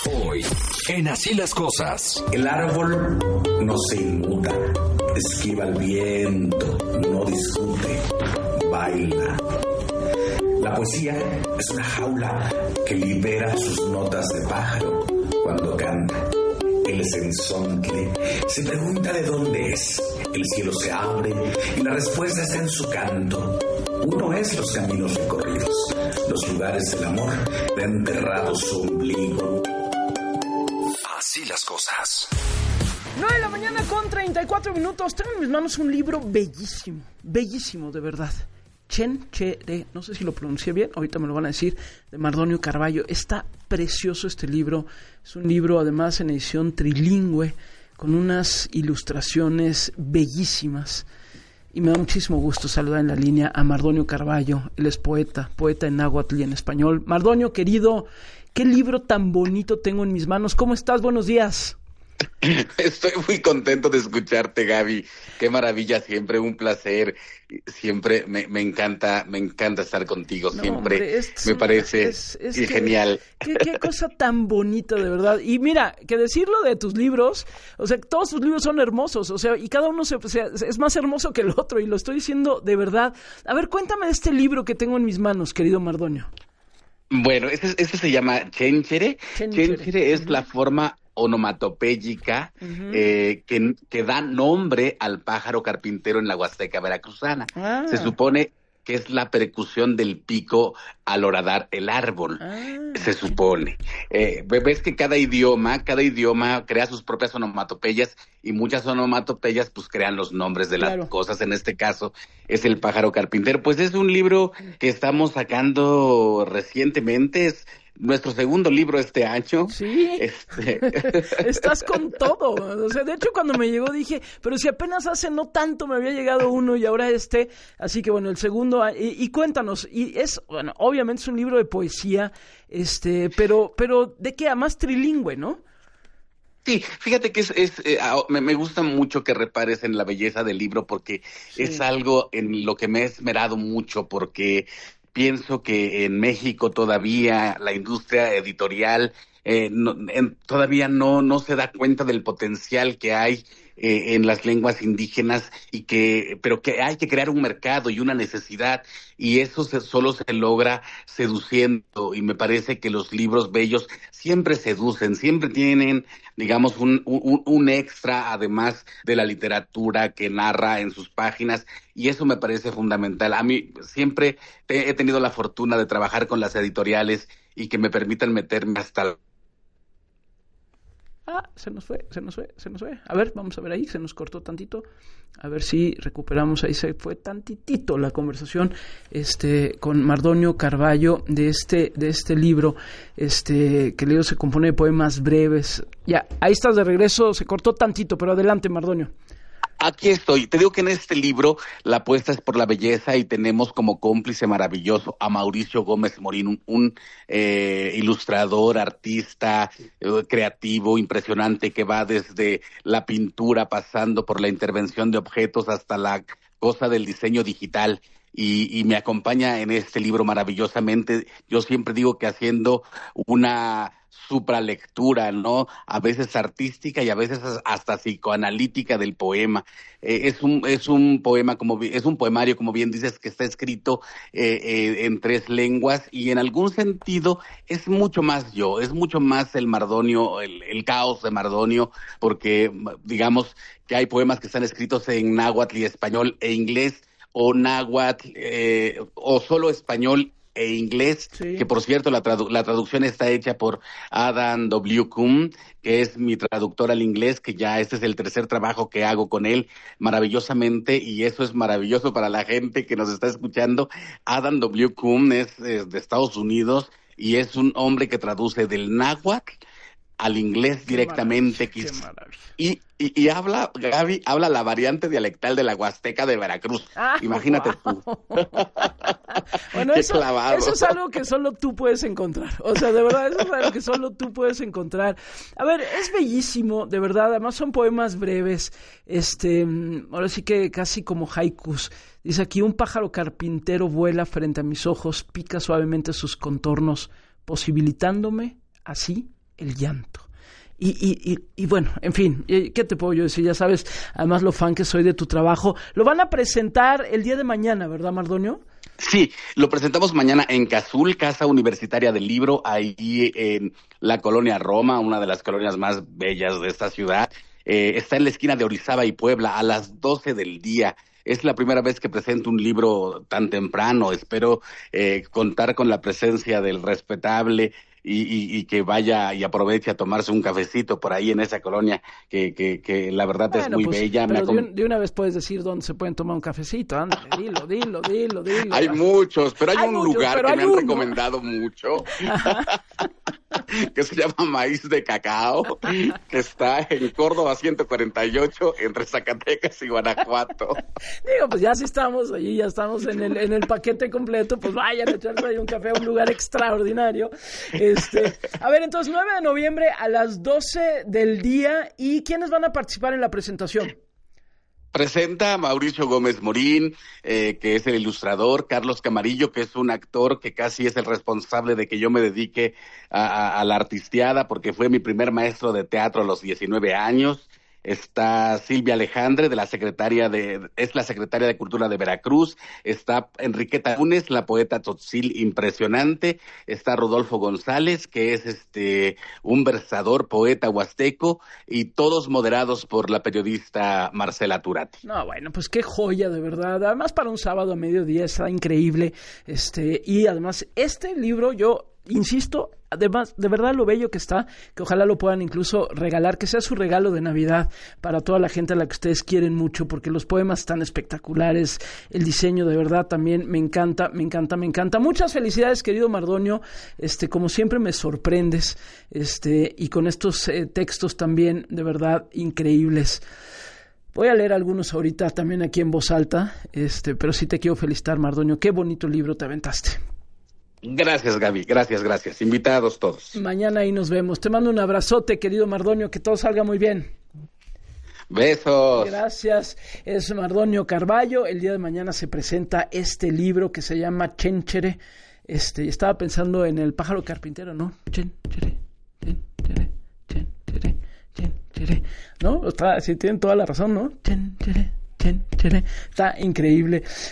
Hoy, en Así las Cosas. El árbol no se inmuta, esquiva el viento, no discute, baila. La poesía es una jaula que libera sus notas de pájaro cuando canta. El sensontle se pregunta de dónde es. El cielo se abre y la respuesta está en su canto. Uno es los caminos recorridos, los lugares del amor, de enterrado su ombligo. Así las cosas. 9 de la mañana con 34 minutos. Tengo en mis manos un libro bellísimo, bellísimo de verdad. Chencheré, no sé si lo pronuncié bien, ahorita me lo van a decir, de Mardonio Carballo. Está precioso este libro. Es un libro además en edición trilingüe, con unas ilustraciones bellísimas. Y me da muchísimo gusto saludar en la línea a Mardonio Carballo. Él es poeta en náhuatl y en español. Mardonio, querido, qué libro tan bonito tengo en mis manos. ¿Cómo estás? Buenos días. Estoy muy contento de escucharte, Gaby. Qué maravilla, siempre un placer. Siempre me encanta estar contigo. No, siempre hombre, me parece genial. Qué cosa tan bonita, de verdad. Y mira, que decirlo de tus libros, o sea, todos tus libros son hermosos, o sea, y cada uno es más hermoso que el otro, y lo estoy diciendo de verdad. A ver, cuéntame de este libro que tengo en mis manos, querido Mardonio. Bueno, este se llama Chénchere. Chénchere es la forma onomatopéyica que da nombre al pájaro carpintero en la Huasteca veracruzana. Se supone que es la percusión del pico al horadar el árbol, se supone. Ves que cada idioma crea sus propias onomatopeyas, y muchas onomatopeyas pues crean los nombres de las cosas. En este caso es el pájaro carpintero. Pues es un libro que estamos sacando recientemente, es nuestro segundo libro este año. Sí, estás con todo. O sea, de hecho, cuando me llegó dije, pero si apenas hace no tanto me había llegado uno y ahora este. Así que bueno, el segundo. Y cuéntanos, y es, bueno, obviamente es un libro de poesía, pero ¿de qué? Además trilingüe, ¿no? Sí, fíjate que me gusta mucho que repares en la belleza del libro, porque es algo en lo que me he esmerado mucho, porque pienso que en México todavía la industria editorial todavía no se da cuenta del potencial que hay en las lenguas indígenas, pero que hay que crear un mercado y una necesidad, y eso solo se logra seduciendo. Y me parece que los libros bellos siempre seducen, siempre tienen, digamos, un extra, además de la literatura que narra en sus páginas, y eso me parece fundamental. A mí siempre he tenido la fortuna de trabajar con las editoriales y que me permitan meterme hasta... Se nos fue. A ver, vamos a ver ahí, se nos cortó tantito. A ver si recuperamos, ahí se fue tantitito la conversación con Mardonio Carballo de este libro, que el libro se compone de poemas breves. Ya, ahí estás de regreso, se cortó tantito, pero adelante, Mardonio. Aquí estoy. Te digo que en este libro la apuesta es por la belleza, y tenemos como cómplice maravilloso a Mauricio Gómez Morín, un ilustrador, artista, creativo, impresionante, que va desde la pintura, pasando por la intervención de objetos hasta la cosa del diseño digital. Y me acompaña en este libro maravillosamente. Yo siempre digo que haciendo una supralectura, ¿no? A veces artística y a veces hasta psicoanalítica del poema. Es un poemario, como bien dices, que está escrito en 3 lenguas, y en algún sentido es mucho más es mucho más el Mardonio, el caos de Mardonio, porque digamos que hay poemas que están escritos en náhuatl y español e inglés, o náhuatl, o solo español e inglés, que por cierto la traducción está hecha por Adam W. Kuhn, que es mi traductor al inglés, que ya este es el 3er trabajo que hago con él maravillosamente, y eso es maravilloso para la gente que nos está escuchando. Adam W. Kuhn es de Estados Unidos, y es un hombre que traduce del náhuatl al inglés directamente. Qué maravilla. Y habla, Gaby, habla la variante dialectal de la Huasteca de Veracruz. Imagínate tú. Bueno, eso es algo que solo tú puedes encontrar. O sea, de verdad, eso es algo que solo tú puedes encontrar. A ver, es bellísimo, de verdad. Además son poemas breves. Ahora sí que casi como haikus. Dice aquí: un pájaro carpintero vuela frente a mis ojos, pica suavemente sus contornos, posibilitándome así el llanto. Y bueno, en fin, ¿qué te puedo yo decir? Ya sabes, además lo fan que soy de tu trabajo. Lo van a presentar el día de mañana, ¿verdad, Mardonio? Sí, lo presentamos mañana en Cazul, Casa Universitaria del Libro, ahí en la colonia Roma, una de las colonias más bellas de esta ciudad. Está en la esquina de Orizaba y Puebla, a las 12 del día. Es la primera vez que presento un libro tan temprano. Espero contar con la presencia del respetable y que vaya y aproveche a tomarse un cafecito por ahí en esa colonia que la verdad es muy bella. Pero de una vez puedes decir dónde se pueden tomar un cafecito. Ándale, dilo. Hay muchos, pero hay un lugar que me han recomendado mucho. Que se llama Maíz de Cacao, que está en Córdoba 148, entre Zacatecas y Guanajuato. Digo, pues ya si estamos allí, ya estamos en el paquete completo, pues vayan a echarse ahí un café a un lugar extraordinario. A ver, entonces 9 de noviembre a las 12 del día, ¿y quiénes van a participar en la presentación? Presenta a Mauricio Gómez Morín, que es el ilustrador, Carlos Camarillo, que es un actor que casi es el responsable de que yo me dedique a la artisteada, porque fue mi primer maestro de teatro a los 19 años. Está Silvia Alejandre, es la secretaria de Cultura de Veracruz. Está Enriqueta Núñez, la poeta tzotzil impresionante. Está Rodolfo González, que es un versador, poeta huasteco, y todos moderados por la periodista Marcela Turati. No, bueno, pues qué joya, de verdad. Además, para un sábado a mediodía está increíble. Y además, este libro, yo insisto, además, de verdad lo bello que está, que ojalá lo puedan incluso regalar, que sea su regalo de Navidad para toda la gente a la que ustedes quieren mucho, porque los poemas están espectaculares, el diseño de verdad también me encanta. Muchas felicidades, querido Mardonio, como siempre me sorprendes, y con estos textos también de verdad increíbles. Voy a leer algunos ahorita también aquí en voz alta, pero sí te quiero felicitar, Mardonio, qué bonito libro te aventaste. Gracias, Gaby, gracias. Invitados todos. Mañana ahí nos vemos. Te mando un abrazote, querido Mardonio, que todo salga muy bien. Besos. Gracias. Es Mardonio Carballo. El día de mañana se presenta este libro que se llama Chénchere. Estaba pensando en el pájaro carpintero, ¿no? Chénchere. ¿No? Sí, tienen toda la razón, ¿no? Chénchere. Está increíble.